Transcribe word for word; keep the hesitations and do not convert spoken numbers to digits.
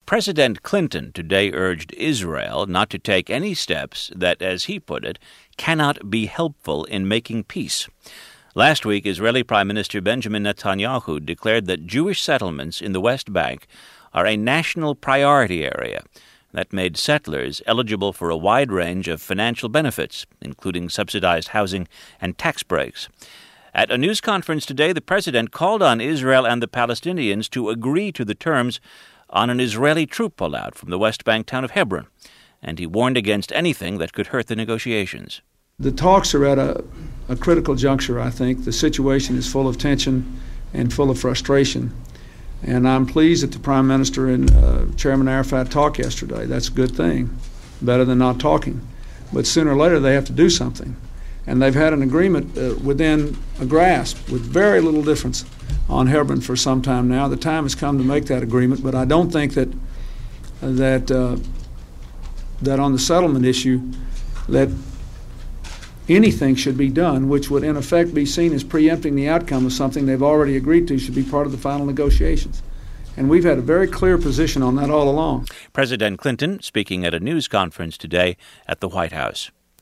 President Clinton today urged Israel not to take any steps that, as he put it, cannot be helpful in making peace. Last week, Israeli Prime Minister Benjamin Netanyahu declared that Jewish settlements in the West Bank are a national priority area that made settlers eligible for a wide range of financial benefits, including subsidized housing and tax breaks. At a news conference today, the president called on Israel and the Palestinians to agree to the terms on an Israeli troop pullout from the West Bank town of Hebron, and he warned against anything that could hurt the negotiations. The talks are at a, a critical juncture, I think. The situation is full of tension and full of frustration. And I'm pleased that the Prime Minister and uh, Chairman Arafat talked yesterday. That's a good thing, better than not talking. But sooner or later they have to do something. And they've had an agreement uh, within a grasp with very little difference on Hebron for some time now. The time has come to make that agreement, but I don't think that uh, that uh, that on the settlement issue that anything should be done which would in effect be seen as preempting the outcome of something they've already agreed to should be part of the final negotiations. And we've had a very clear position on that all along. President Clinton speaking at a news conference today at the White House.